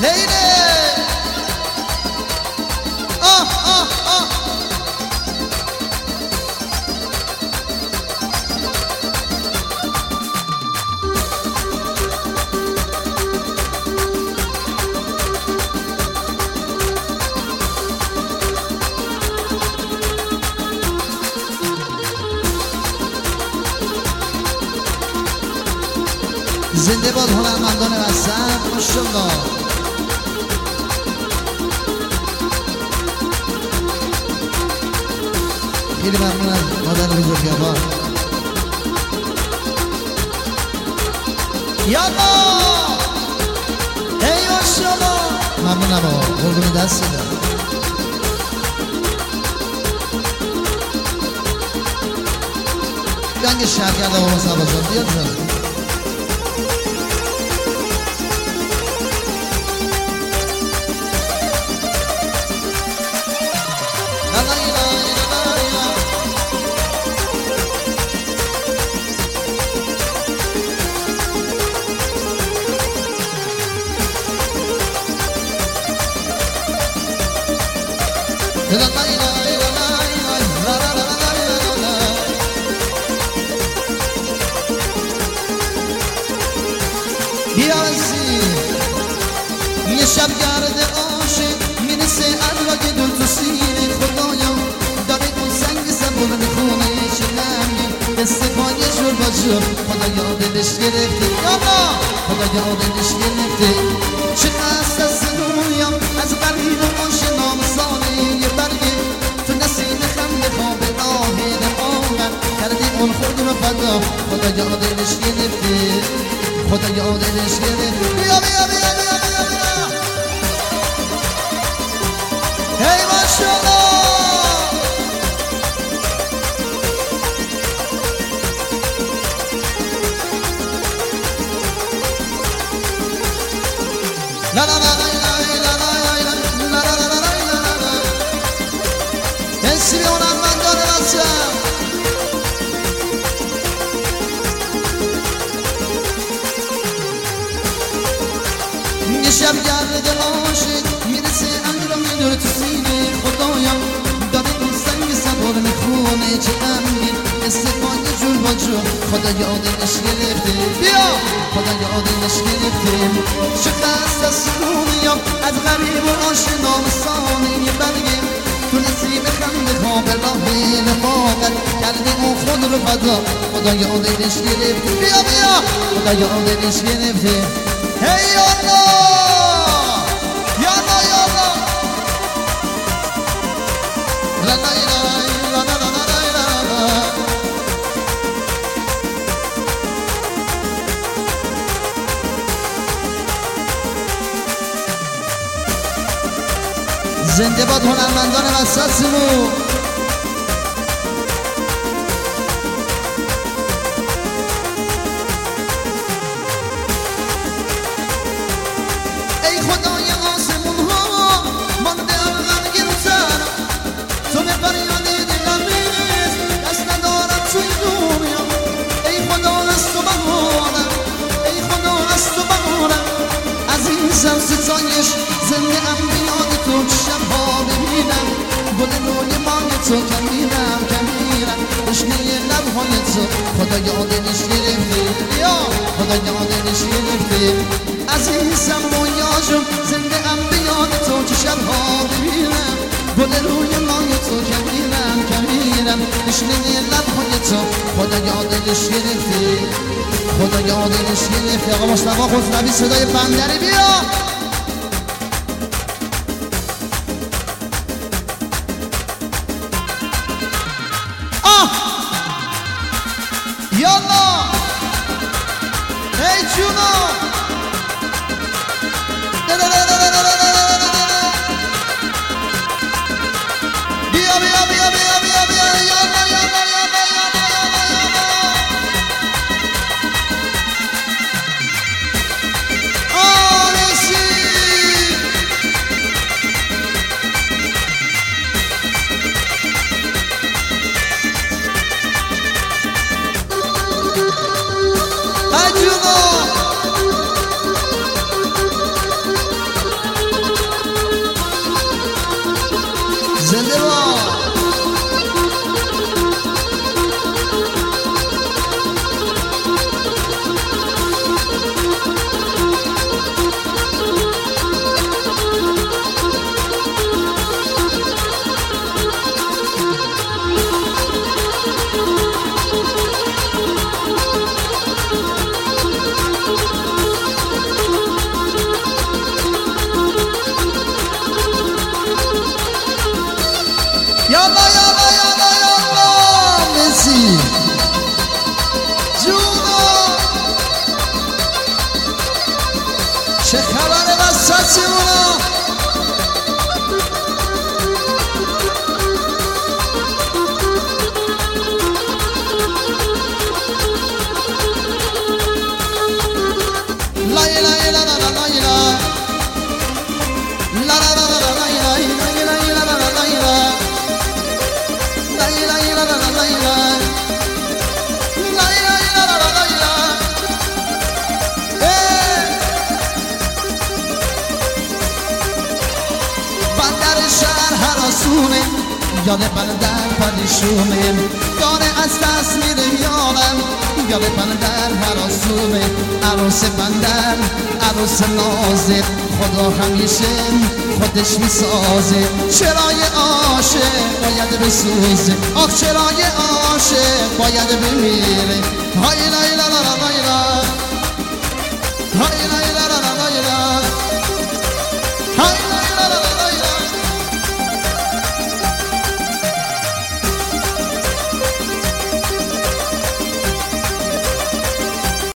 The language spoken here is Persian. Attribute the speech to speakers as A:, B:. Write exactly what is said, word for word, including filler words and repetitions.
A: هینه آه آه آه زنده باد هنرمندان وسط ماشاءالله. خیلی ممنونم مادر بزرگوار. یالا ای ماشاءالله ممنونم آقا قربون دست دارم. گنگ شهرگرد آقا سبازان بیاد زنم. یه شب گرد عاشق میرسه علاقه دل تو سینه خدایا داره اون سنگ زبون میخونه چه نمیم دست پای جور با جور خدا یادش گرفته یالا خدا یادش گرفته چه قصد از دنیام از غریب آشنا مثاله یه برگه تو نسیم خنده خواب راه نمامن کرده اون خود رو فدا خدا یادش گرفته خدا یادش گرفته بیا بیا بیا بیا بیا بیا هی ماشاءالله لا لا لا لا لا لا لا لا لا اسمی هنرمندان وسط یه شب گرد عاشق میرسه امیر و میدور تو سینه خدایا داره اون سنگ سوار میخونه چه غمگین استفای جور با جور خدا یادش گرفته بیا خدا یادش گرفته چه قصد از دنیام از غریب و آشنا مثاله یه برگه تو نسیم خنده خواب راه رفاقت کرده اون خود رو فدا خدا یادش گرفته بیا بیا خدا یادش گرفته هی یالا یالا یالا لا لا لا لا لا لا لا زنده باد هنرمندان وسط سمو ای خدای آسمون ها مانده غمگین سر تو به فریاد دلم برس دست ندارم توی دنیا ای خدا از تو بهارم ای خدا از تو بهارم عزیزم ستایش زنده ام بیاد تو شبها ببینم گل روی ماه تو کمیرم کمیرم تشنه لبهای تو خدا یادش گرفته یا خدا یادش گرفته عزیزم مویاجم زنده ام بیاد تو که شبها ببینم گل روی ماه تو کمیرم کمیرم تشنه لبهای تو خدا یادش گرفته خدا یادش گرفته آقا مصطفی خسروی صدای بندری بیا یالا هی جونو بیا بیا بیا بیا بیا بیا یالا یالا یالا یالا آرسی سیمونا یاد بندر پریشونه داره از دست میره یادم یاد بندر هراسونه عروس بندر عروس نازه خدا همیشه خودش میسازه چرای عاشق باید بسوزه آخ چرای عاشق باید بمیره های لای